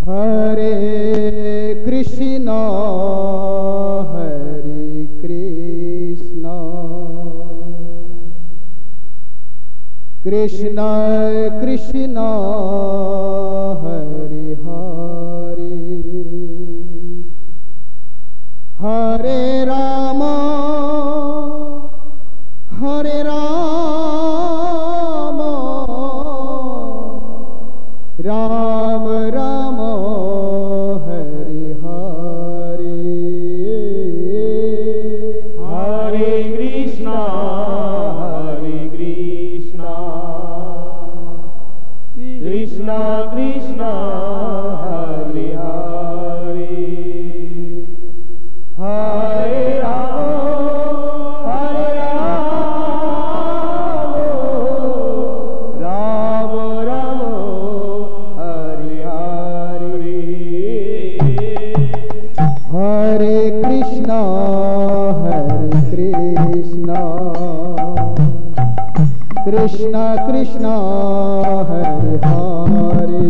हरे कृष्णा हरे कृष्णा कृष्णा कृष्णा हरे हरे हरे राम राम राम हरे हरे हरे कृष्णा कृष्णा कृष्णा हरे हरे हरे राम राम राम हरे हरे हरे कृष्णा कृष्णा कृष्णा हरे हरे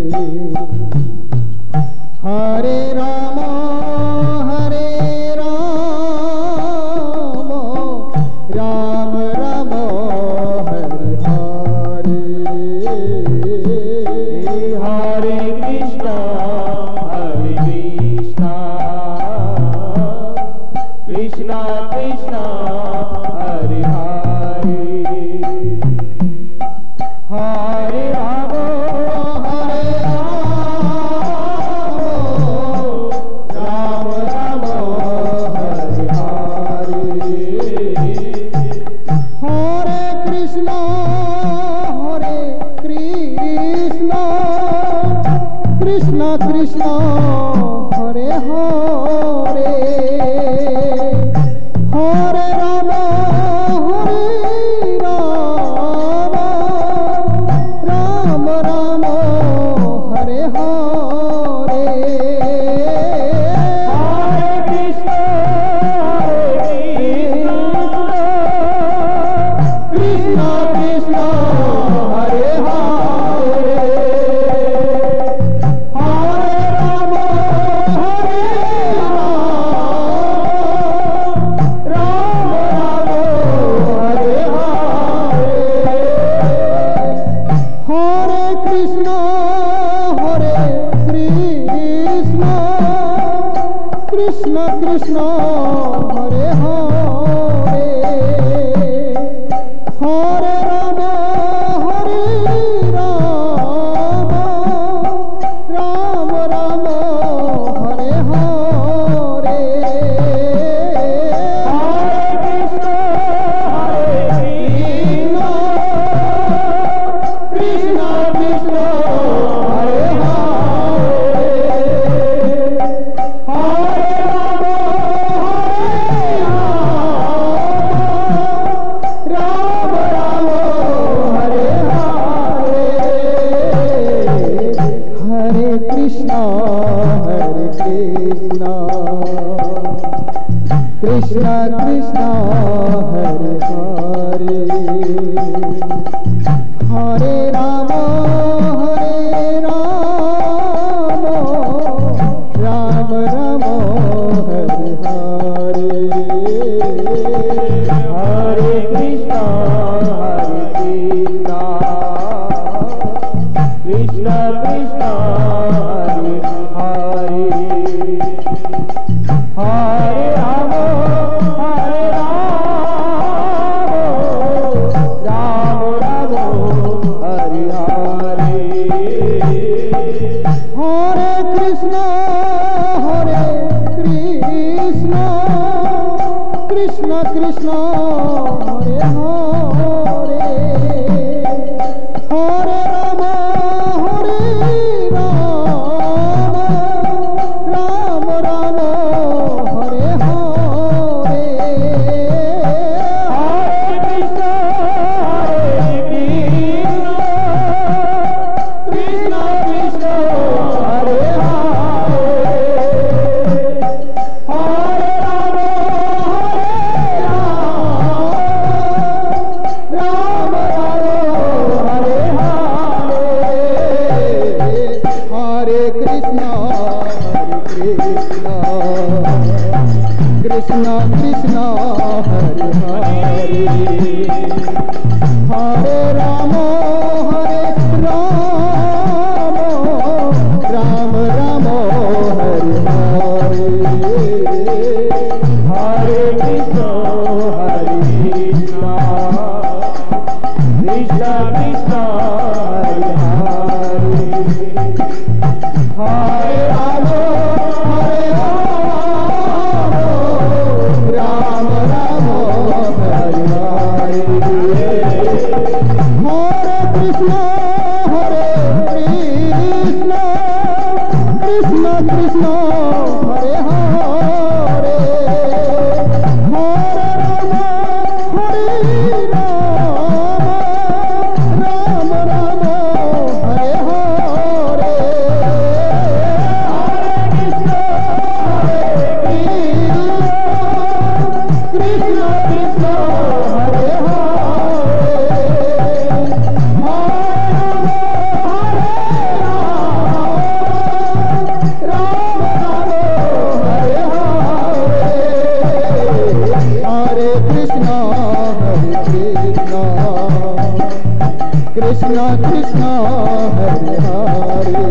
हरे राम राम राम हरे हरे हरे कृष्णा कृष्णा कृष्णा हरे हरे हरे राम राम राम हरे हरे हरे कृष्णा कृष्णा कृष्णा हरे हरे हरे राम राम राम हरे हरे हरे कृष्णा कृष्णा कृष्णा हरे हरे हरे राम राम राम हरे हरे हरे कृष्णा कृष्णा कृष्णा हरे हरे हरे राम राम राम हरे हरे हरे कृष्णा कृष्णा कृष्णा हरे हरे हरे राम राम राम हरे हरे हरे कृष्णा कृष्णा कृष्णा हरे हरे हरे राम राम राम हरे हरे हरे कृष्णा कृष्णा कृष्णा हरे हरे हरे राम राम राम हरे हरे हरे कृष्णा कृष्णा कृष्णा हरे हरे हरे राम राम राम हरे हरे हरे कृष्णा कृष्णा कृष्णा हरे कृष्ण कृष्ण हरे हरे हरे राम राम राम हरे हरे हरे कृष्ण कृष्ण कृष्ण हरे हरे हरे राम राम राम हरे हरे हरे कृष्ण कृष्ण कृष्ण हरे हरे हरे राम राम हरे हरे कृष्ण कृष्ण हरे कृष्ण कृष्ण हरे हरे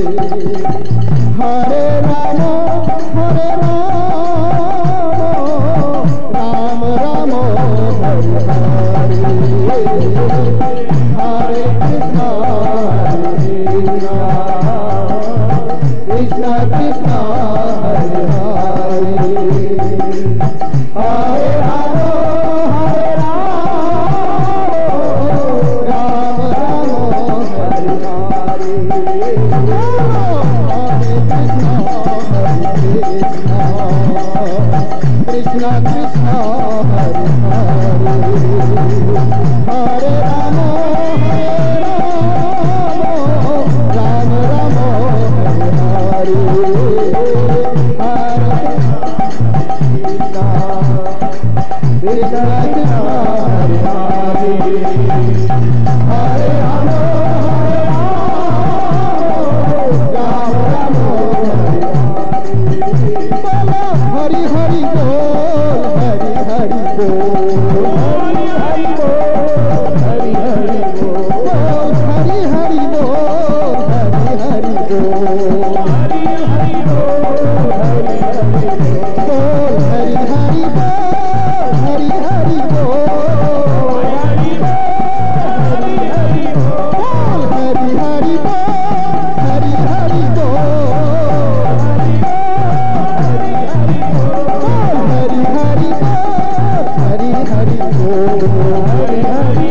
हरे राम राम राम हरे हरे हरे कृष्ण कृष्ण कृष्ण हरे हरे हरे राम कृष्ण कृष्ण हरे हरे हरे राम राम राम हरे हरे हरे कृष्ण कृष्ण हरे हरे हरे राम राम राम हरे हरि बोल हरि हरि बोल हरि हरि बोल हरि हरि बोल हरि हरि बोल हरि हरि बोल हरि हरि बोल हरि हरि बोल हरि हरि बोल हरि हरि बोल हरि हरि बोल हरि हरि बोल हरि हरि बोल हरि हरि बोल हरि हरि बोल हरि हरि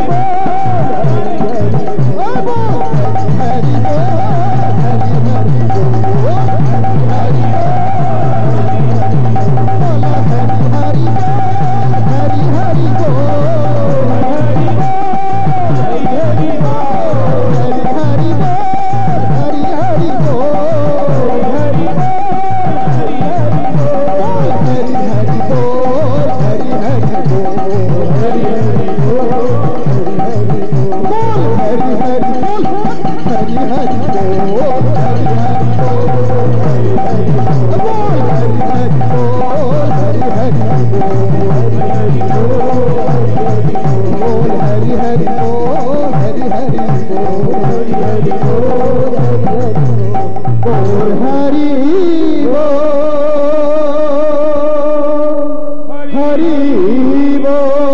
हरि बोल